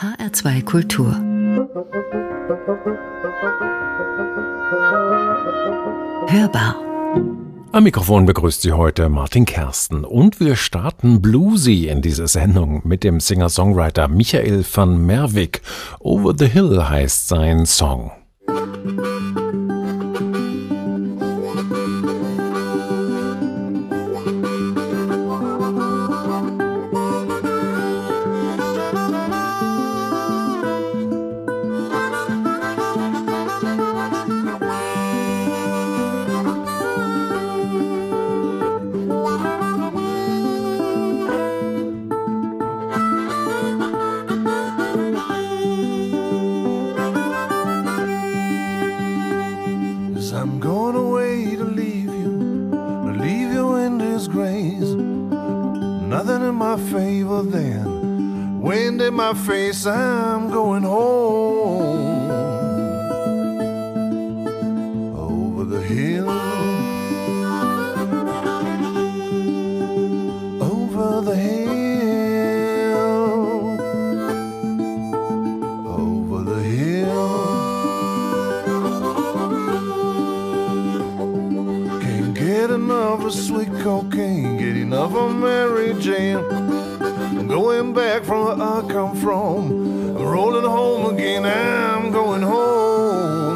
HR2 Kultur. Hörbar. Am Mikrofon begrüßt Sie heute Martin Kersten und wir starten bluesy in diese Sendung mit dem Singer-Songwriter Michael van Merwijk. Over the Hill heißt sein Song. I'm going away to leave you in disgrace. Nothing in my favor then. Wind in my face, I'm going home. Over the hill, over the hill, over the hill. Get enough of sweet cocaine, get enough of Mary Jane. I'm going back from where I come from. I'm rolling home again, I'm going home.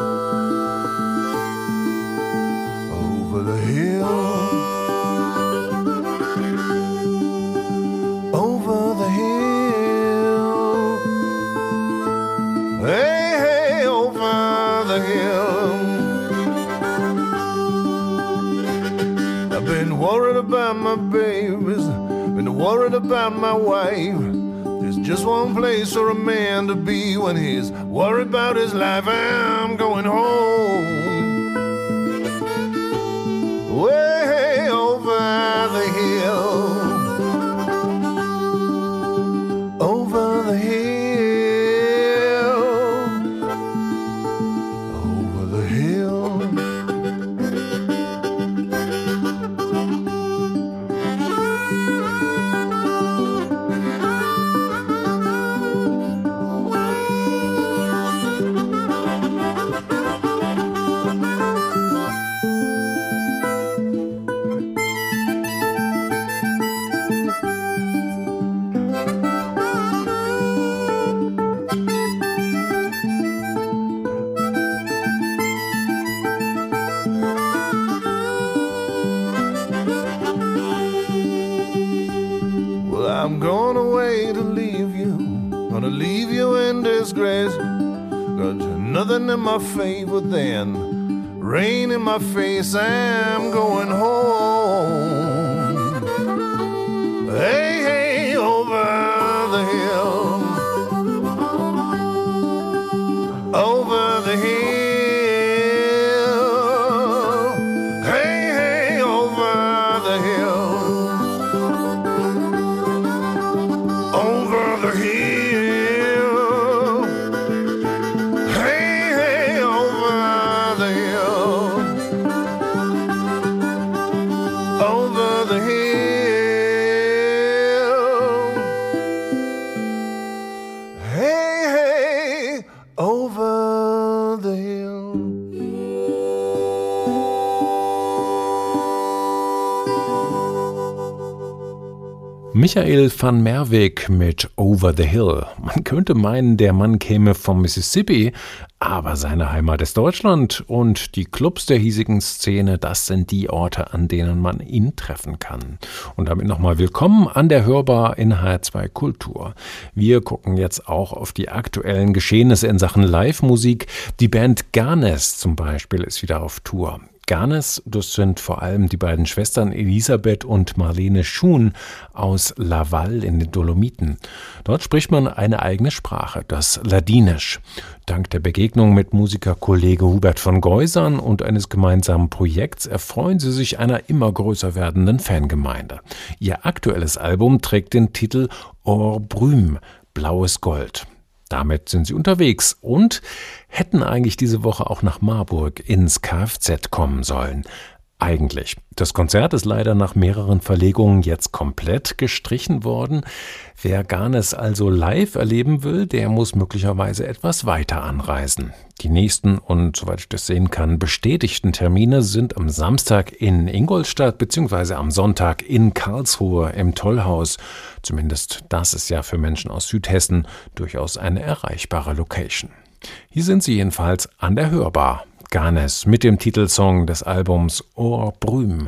Over the hill, over the hill. Hey, hey, over the hill. Been worried about my babies, been worried about my wife. There's just one place for a man to be when he's worried about his life. I'm going home, way over the hill, over the hill, over the hill. I'm going away to leave you, gonna leave you in disgrace. Got nothing in my favor then, rain in my face, I'm going home. Hey, hey, over the hill, over the hill. Hey, hey, over the hill, over the hill. Hey, hey, over the hill, over the hill. Hey, hey, over the hill. Michael van Merwijk mit Over the Hill. Man könnte meinen, der Mann käme vom Mississippi, aber seine Heimat ist Deutschland und die Clubs der hiesigen Szene, das sind die Orte, an denen man ihn treffen kann. Und damit nochmal willkommen an der Hörbar in HR2 Kultur. Wir gucken jetzt auch auf die aktuellen Geschehnisse in Sachen Live-Musik. Die Band Garnes zum Beispiel ist wieder auf Tour. Garnes, das sind vor allem die beiden Schwestern Elisabeth und Marlene Schuhn aus Laval in den Dolomiten. Dort spricht man eine eigene Sprache, das Ladinisch. Dank der Begegnung mit Musikerkollege Hubert von Geusern und eines gemeinsamen Projekts erfreuen sie sich einer immer größer werdenden Fangemeinde. Ihr aktuelles Album trägt den Titel Or Brüm, blaues Gold. Damit sind sie unterwegs und hätten eigentlich diese Woche auch nach Marburg ins Kfz kommen sollen. eigentlich. Das Konzert ist leider nach mehreren Verlegungen jetzt komplett gestrichen worden. Wer Ganes also live erleben will, der muss möglicherweise etwas weiter anreisen. Die nächsten und, soweit ich das sehen kann, bestätigten Termine sind am Samstag in Ingolstadt bzw. am Sonntag in Karlsruhe im Tollhaus. Zumindest das ist ja für Menschen aus Südhessen durchaus eine erreichbare Location. Hier sind sie jedenfalls an der Hörbar. Ganes mit dem Titelsong des Albums Or Brüm.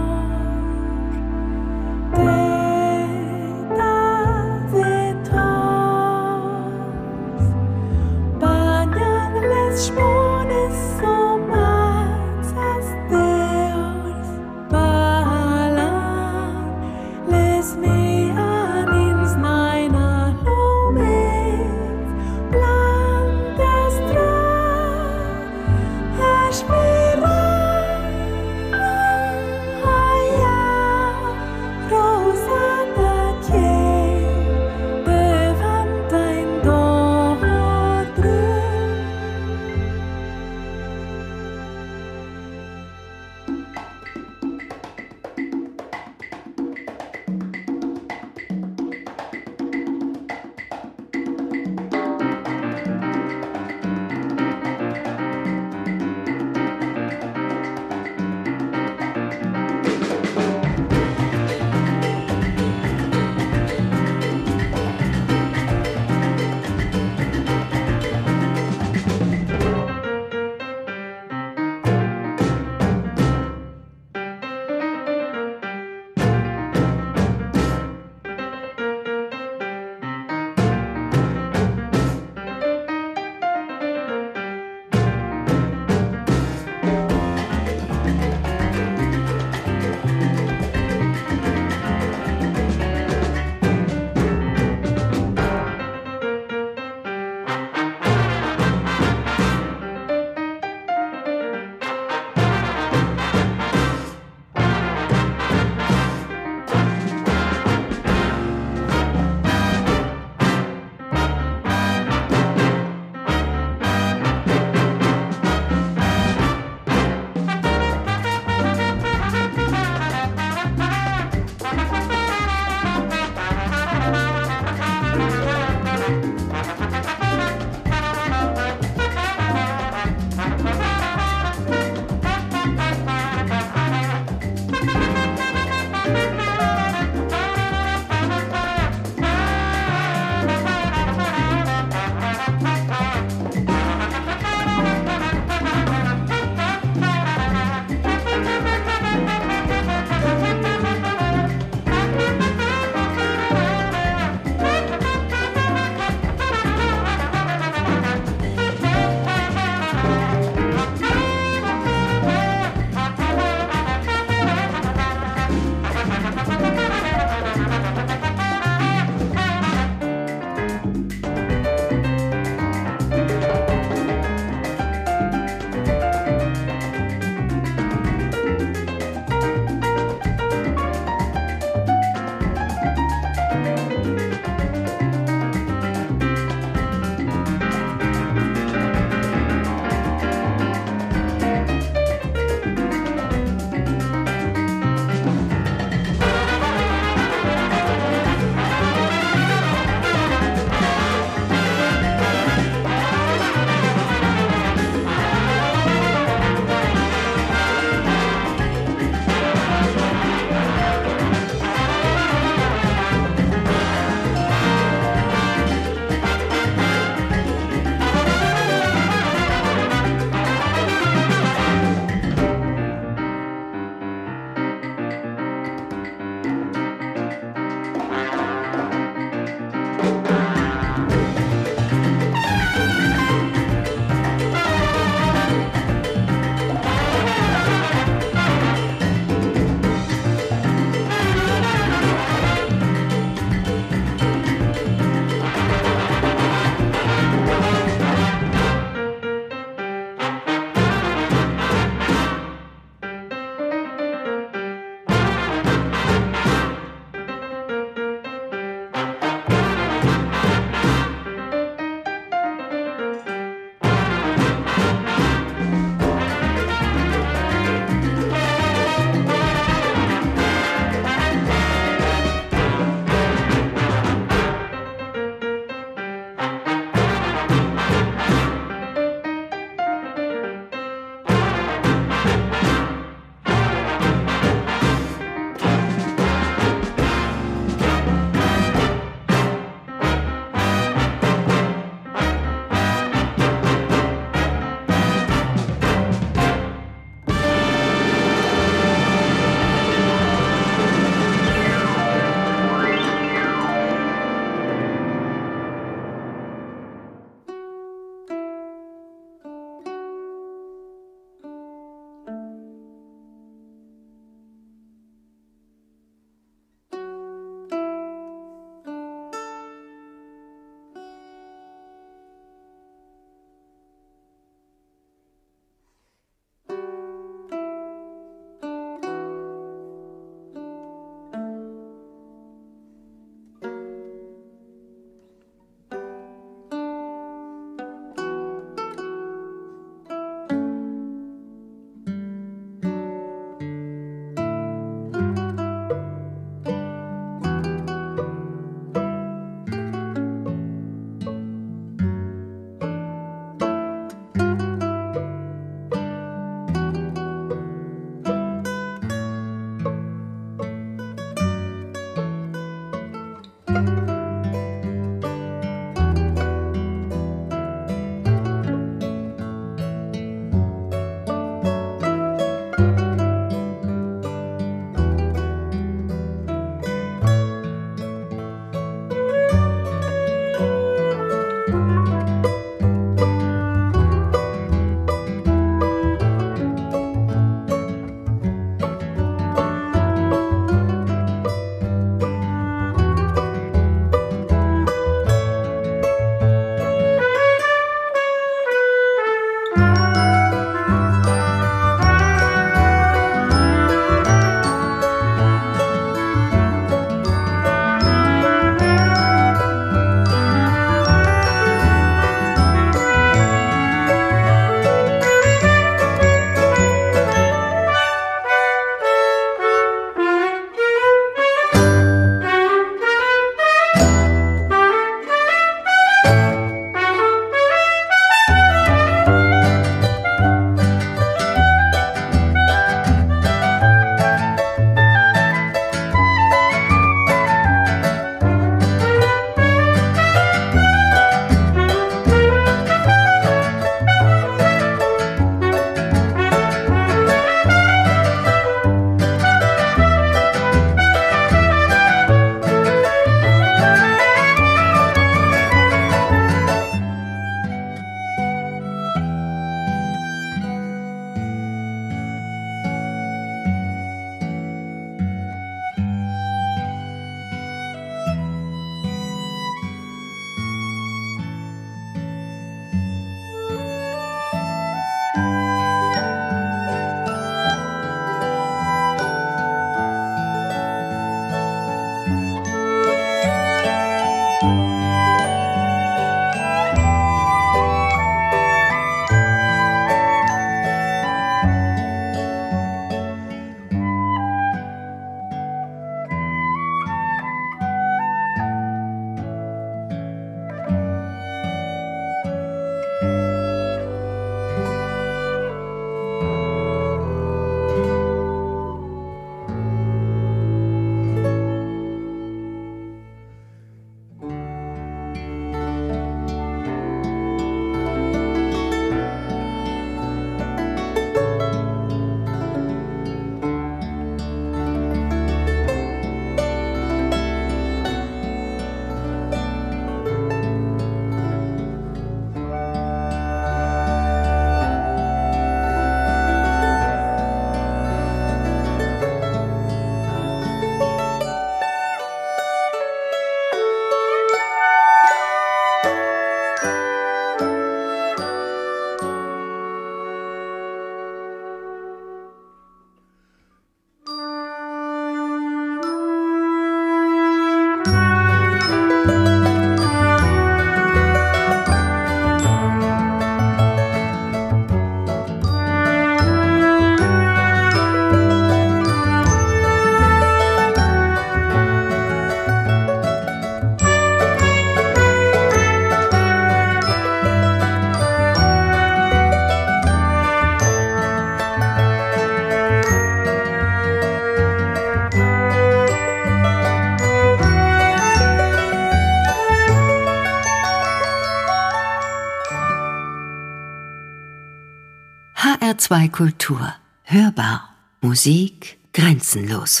HR2 Kultur. Hörbar. Musik grenzenlos.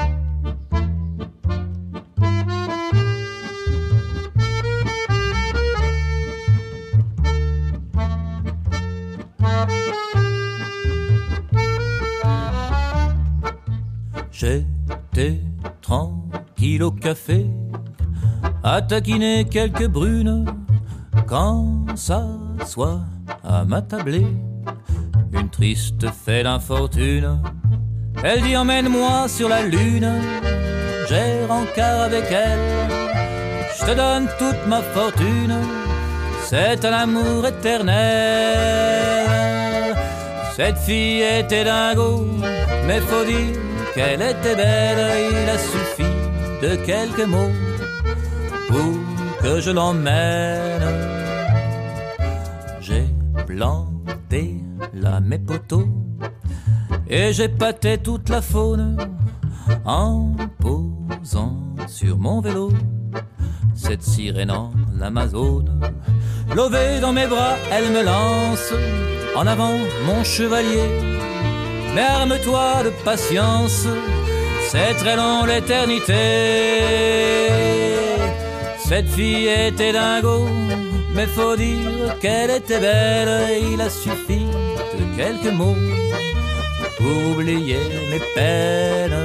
J'étais tranquille au café, à taquiner quelques brunes, quand s'assoit à ma tablée une triste fée d'infortune. Elle dit emmène-moi sur la lune, j'ai rencard avec elle, je te donne toute ma fortune, c'est un amour éternel. Cette fille était dingo, mais faut dire qu'elle était belle, il a suffi de quelques mots pour que je l'emmène. J'ai planté là mes poteaux et j'ai pâté toute la faune en posant sur mon vélo. cette sirène en Amazone. Lové dans mes bras, elle me lance en avant, mon chevalier. Mais arme-toi de patience, c'est très long l'éternité. Cette fille était dingo, mais faut dire qu'elle était belle. Il a suffi de quelques mots pour oublier mes peines.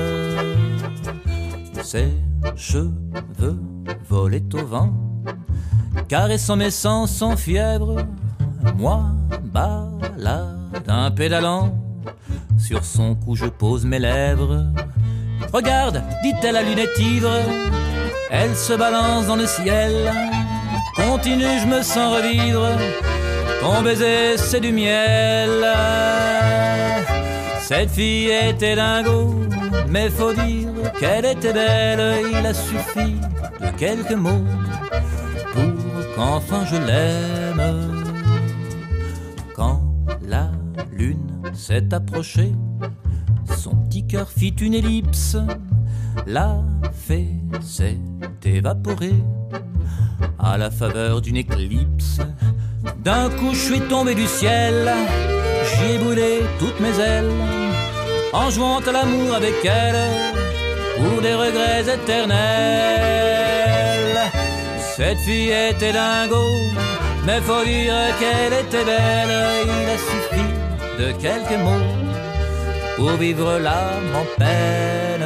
Ses cheveux volaient au vent, caressant mes sens sans fièvre. Moi, balade un pédalant, sur son cou je pose mes lèvres. Regarde, dit-elle à lunette ivre, elle se balance dans le ciel. Continue, je me sens revivre, ton baiser c'est du miel. Cette fille était dingo, mais faut dire qu'elle était belle. Il a suffi de quelques mots pour qu'enfin je l'aime. Quand la lune s'est approchée, son petit cœur fit une ellipse. La fée s'est évaporée à la faveur d'une éclipse. D'un coup je suis tombé du ciel, j'y ai brûlé toutes mes ailes, en jouant à l'amour avec elle, pour des regrets éternels. Cette fille était dingo, mais faut dire qu'elle était belle. Il a suffi de quelques mots pour vivre l'âme en peine.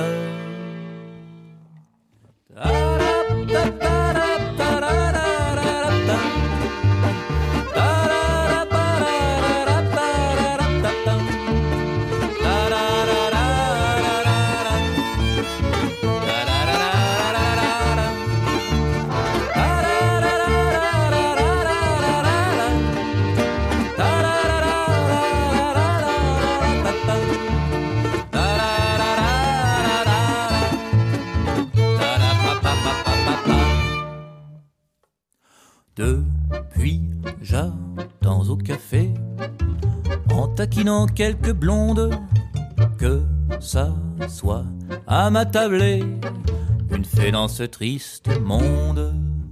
Depuis, j'attends au café, en taquinant quelques blondes, que ça soit à ma tablée une fée dans ce triste monde.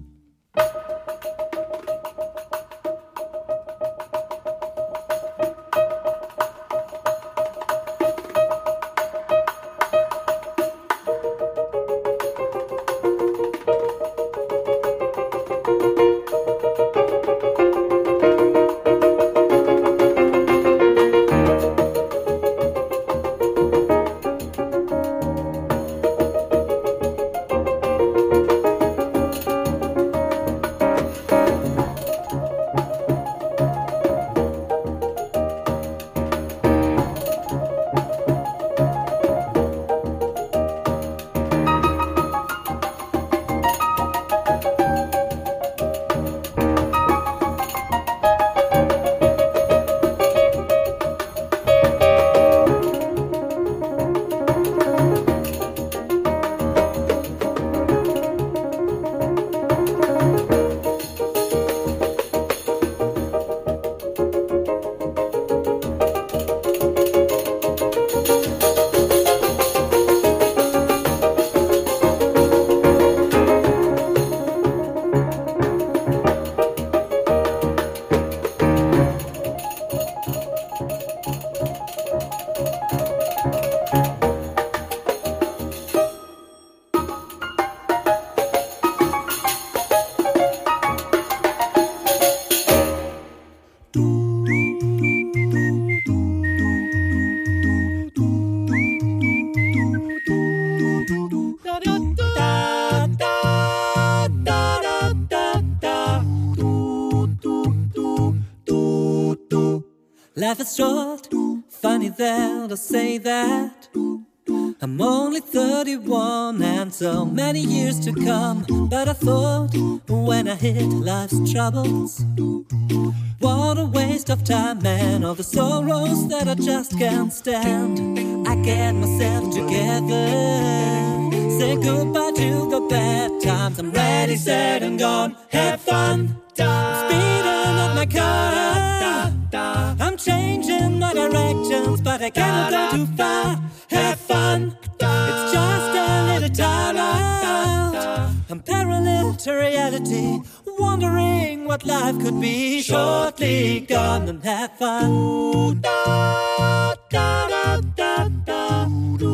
Life is short, funny there to say that I'm only 31 and so many years to come. But I thought when I hit life's troubles, what a waste of time, man, all the sorrows that I just can't stand. I get myself together, say goodbye to the bad times. I'm ready, set and gone, have fun. I'm speeding up my car, I'm changing my directions, but I cannot go too far. Have fun, it's just a little time out. I'm parallel to reality, wondering what life could be. Shortly gone and have fun. Da, da, da, da, da.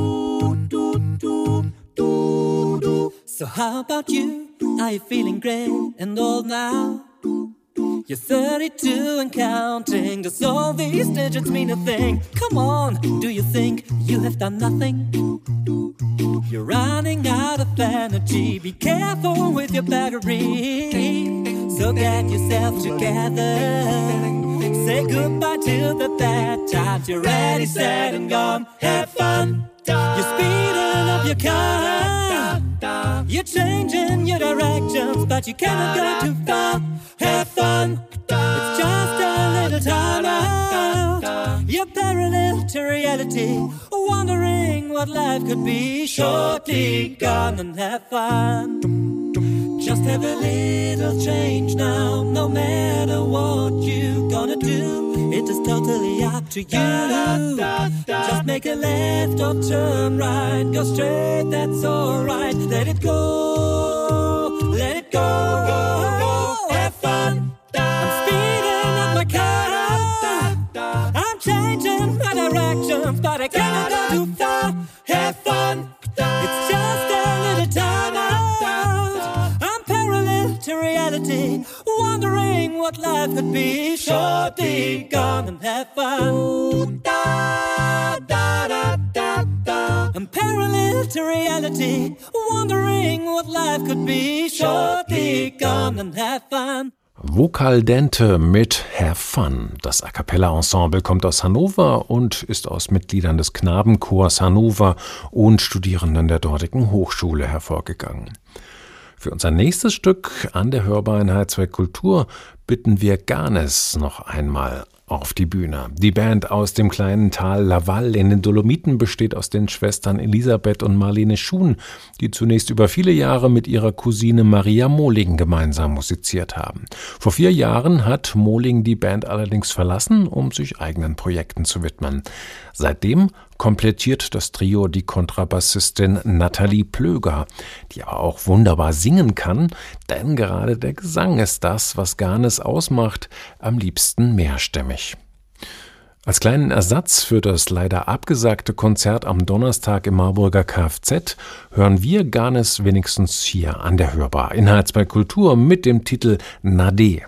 So how about you? Are you feeling great and old now? You're 32 and counting. Does all these digits mean a thing? Come on, do you think you have done nothing? You're running out of energy. Be careful with your battery. So get yourself together. Say goodbye to the bad times. You're ready, set and gone. Have fun. You're speeding up your car. You're changing your directions, but you cannot go too far. Have fun. It's just a little time out. You're parallel to reality, wondering what life could be. Shortly gone and have fun. Just have a little change now. No matter what you gonna do, it is totally up to you. Just make a left or turn right. Go straight, that's alright. Let it go, let it go. Have fun. I'm speeding up my car. I'm changing my directions, but I cannot go too far. Have fun. It's just a little time out. I'm parallel to reality, wondering what life could be. Shortly gone and have fun. Da, da, da, da, da. I'm parallel to reality, wondering what life could be. Shortly gone and have fun. Vocal Dente mit Have Fun. Das A Cappella Ensemble kommt aus Hannover und ist aus Mitgliedern des Knabenchors Hannover und Studierenden der dortigen Hochschule hervorgegangen. Für unser nächstes Stück an der Hörbar in H2 Kultur bitten wir Ganes noch einmal auf die Bühne. Die Band aus dem kleinen Tal Laval in den Dolomiten besteht aus den Schwestern Elisabeth und Marlene Schuhn, die zunächst über viele Jahre mit ihrer Cousine Maria Mohling gemeinsam musiziert haben. Vor 4 Jahren hat Mohling die Band allerdings verlassen, um sich eigenen Projekten zu widmen. Seitdem komplettiert das Trio die Kontrabassistin Nathalie Plöger, die aber auch wunderbar singen kann, denn gerade der Gesang ist das, was Ganes ausmacht, am liebsten mehrstimmig. Als kleinen Ersatz für das leider abgesagte Konzert am Donnerstag im Marburger Kfz hören wir Ganes wenigstens hier an der Hörbar in H2 Kultur mit dem Titel Nade.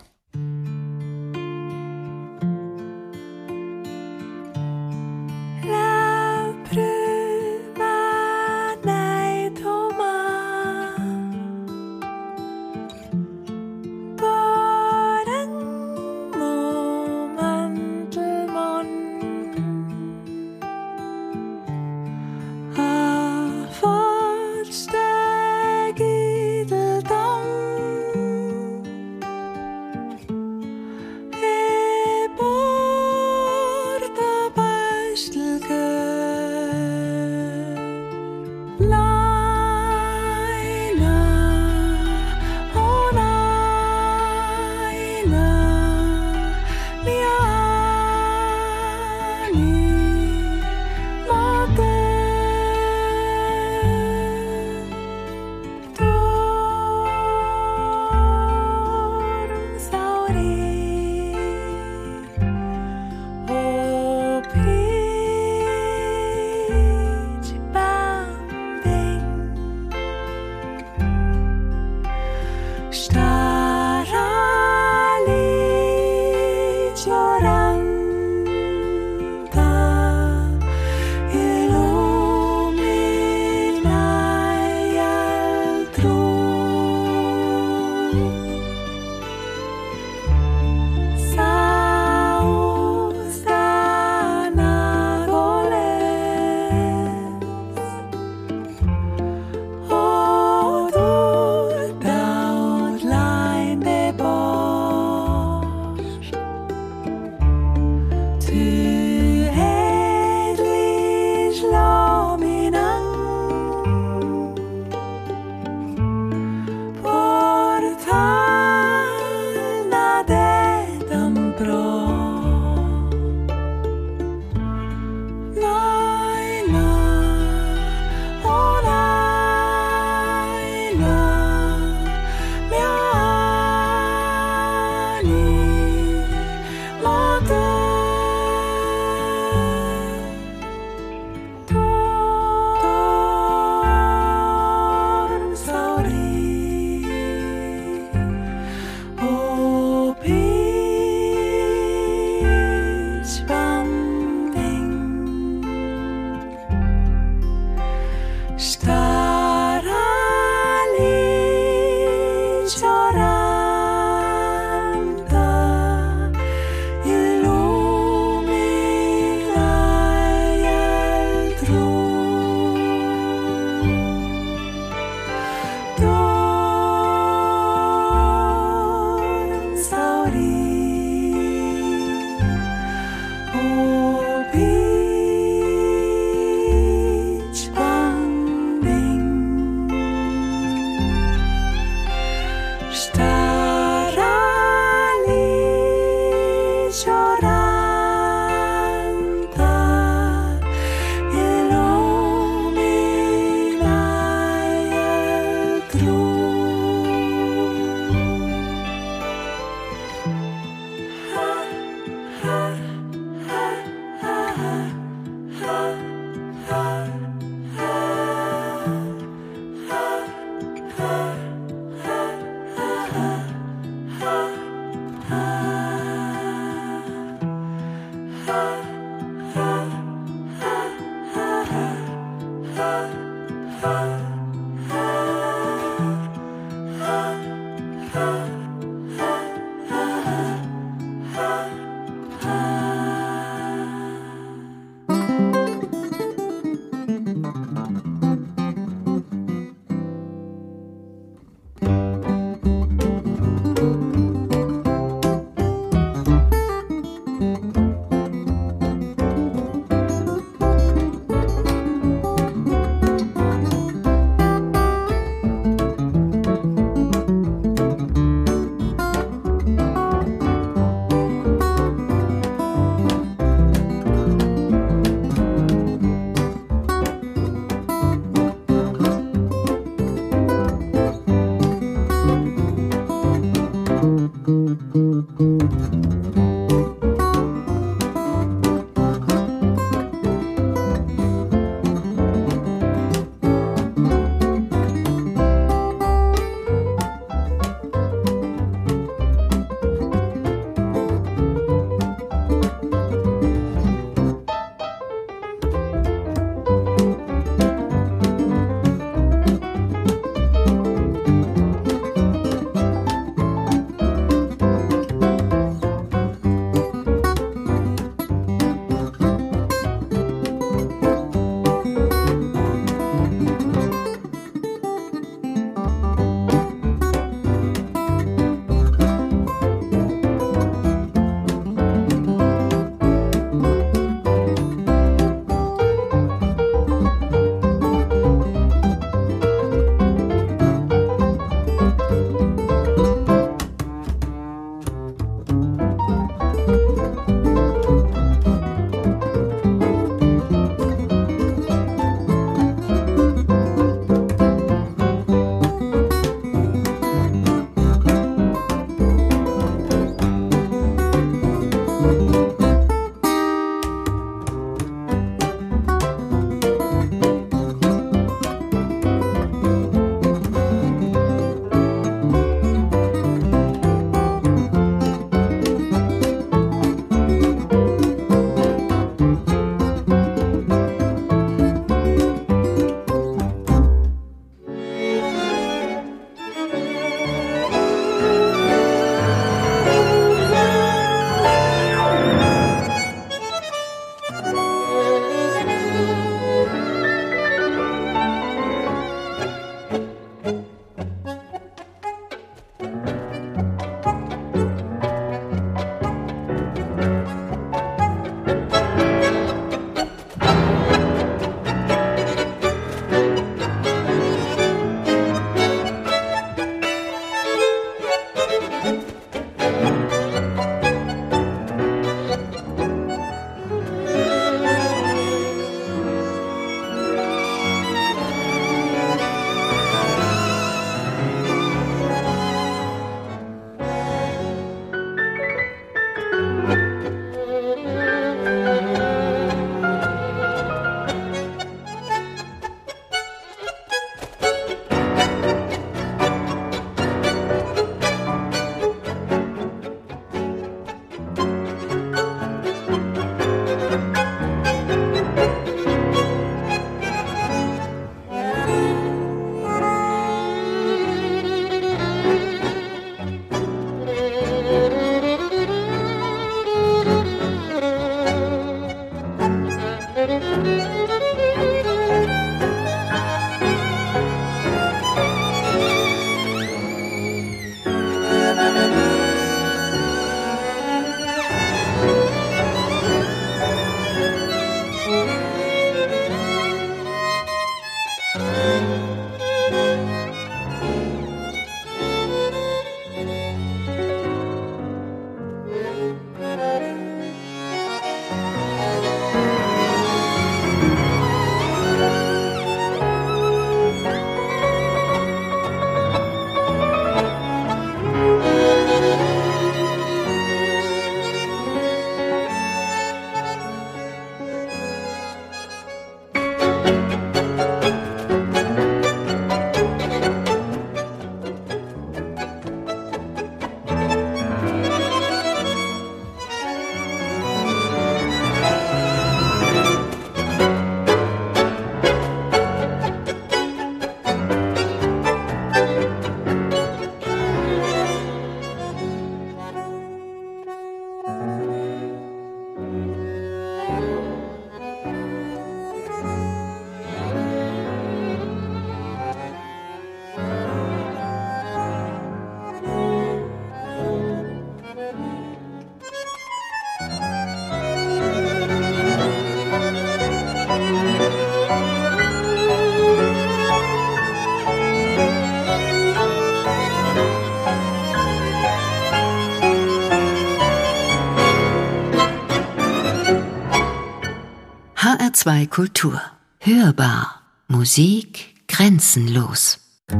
HR2 Kultur. Hörbar. Musik grenzenlos.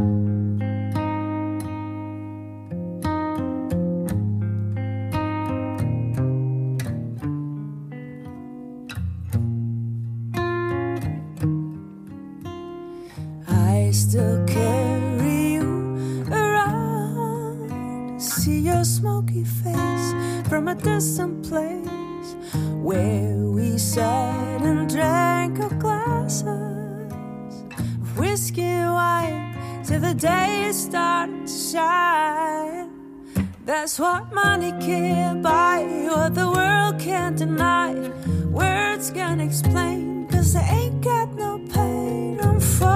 I still carry you around, see your smoky face from a distant place where we sat and drank our glasses of whiskey and wine till the day started to shine. That's what money can't buy, what the world can't deny. Words can't explain, 'cause they ain't got no pain. I'm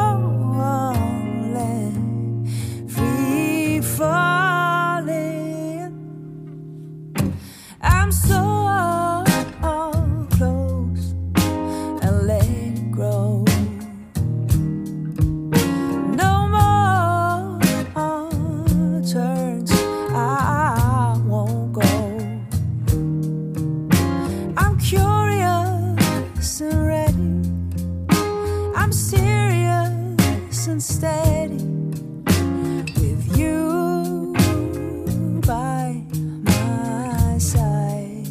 falling, free falling. I'm so close, and let it grow. No more turns, I won't go. I'm curious and ready, I'm serious and steady, with you by my side.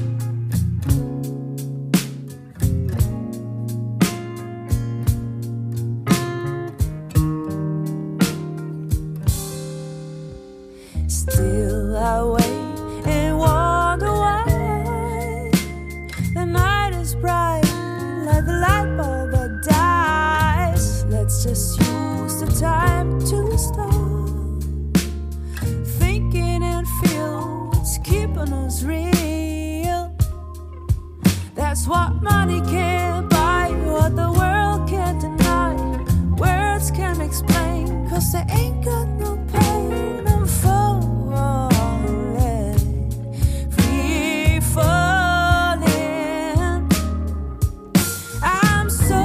Still I wait and wonder why the night is bright like the light bulb that dies. Let's just use the time to stop thinking and feel what's keeping us real. That's what money can't buy, what the world can't deny. Words can't explain, 'cause they ain't got no pain. I'm falling, free falling. I'm so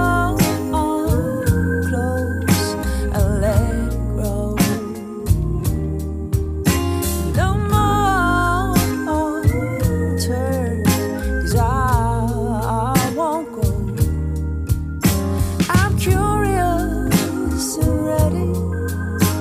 close, I let it grow. No more turns, 'cause I won't go. I'm curious and ready,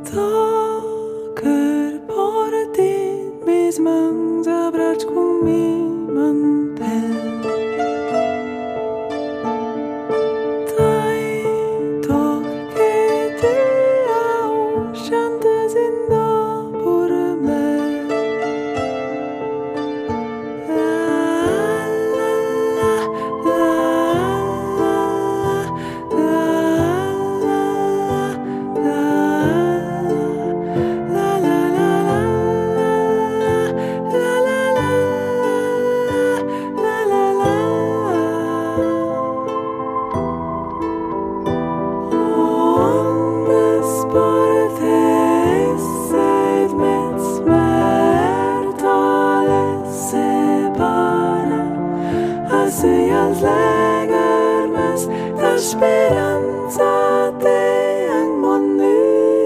taker bare din mis mang zabrać ku mi mantel. Daj to kiedy ja usiądę zinna burme. Speranza de ang monu.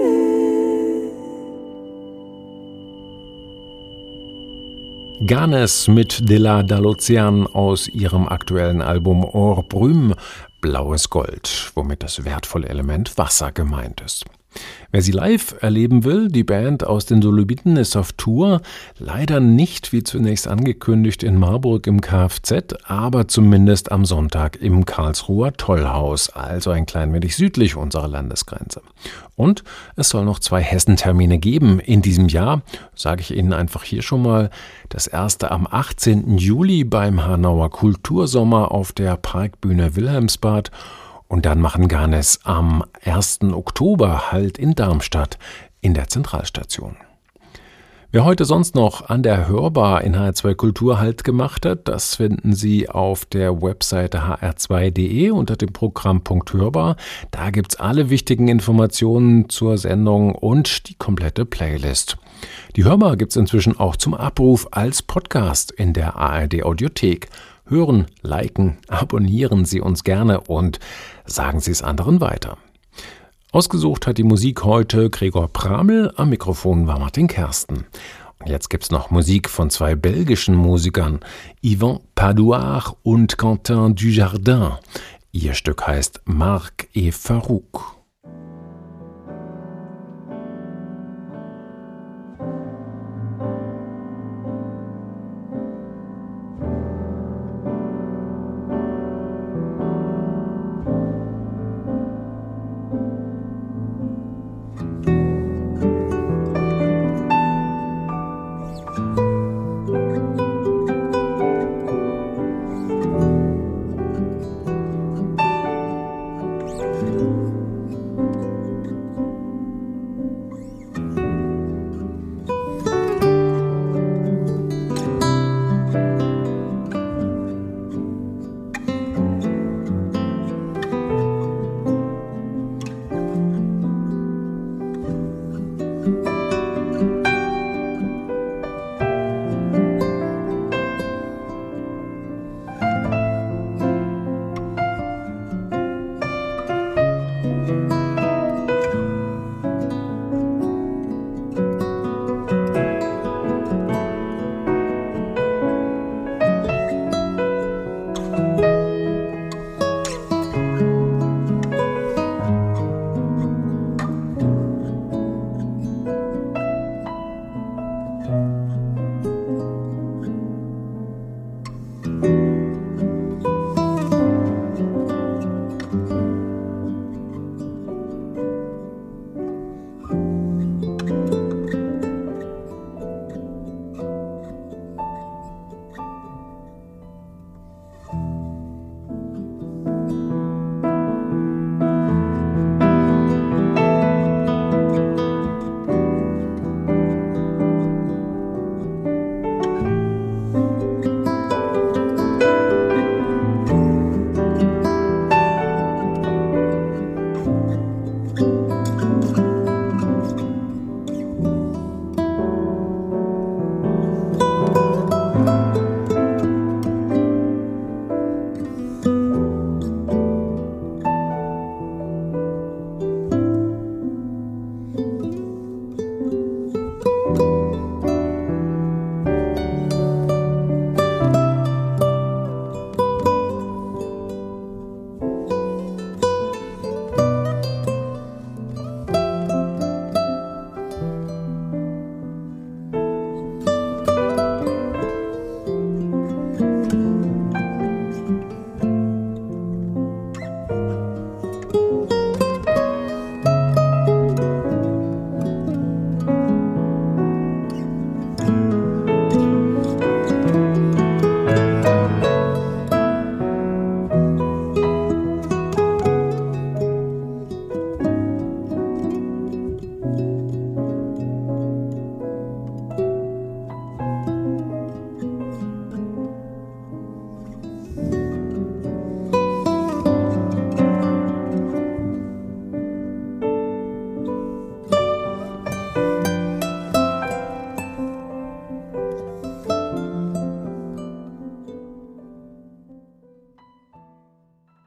Ganes mit De la Dall'Ocean aus ihrem aktuellen Album Or Brume, Blaues Gold, womit das wertvolle Element Wasser gemeint ist. Wer sie live erleben will, die Band aus den Dolomiten ist auf Tour, leider nicht wie zunächst angekündigt in Marburg im Kfz, aber zumindest am Sonntag im Karlsruher Tollhaus, also ein klein wenig südlich unserer Landesgrenze. Und es soll noch 2 Hessentermine geben in diesem Jahr, sage ich Ihnen einfach hier schon mal. Das erste am 18. Juli beim Hanauer Kultursommer auf der Parkbühne Wilhelmsbad. Und dann machen Ganes am 1. Oktober Halt in Darmstadt in der Zentralstation. Wer heute sonst noch an der Hörbar in HR2 Kultur Halt gemacht hat, das finden Sie auf der Webseite hr2.de unter dem Programmpunkt Hörbar. Da gibt's alle wichtigen Informationen zur Sendung und die komplette Playlist. Die Hörbar gibt's inzwischen auch zum Abruf als Podcast in der ARD Audiothek. Hören, liken, abonnieren Sie uns gerne und sagen Sie es anderen weiter. Ausgesucht hat die Musik heute Gregor Pramel, am Mikrofon war Martin Kersten. Und jetzt gibt's noch Musik von 2 belgischen Musikern, Yvan Padouard und Quentin Dujardin. Ihr Stück heißt Marc et Farouk.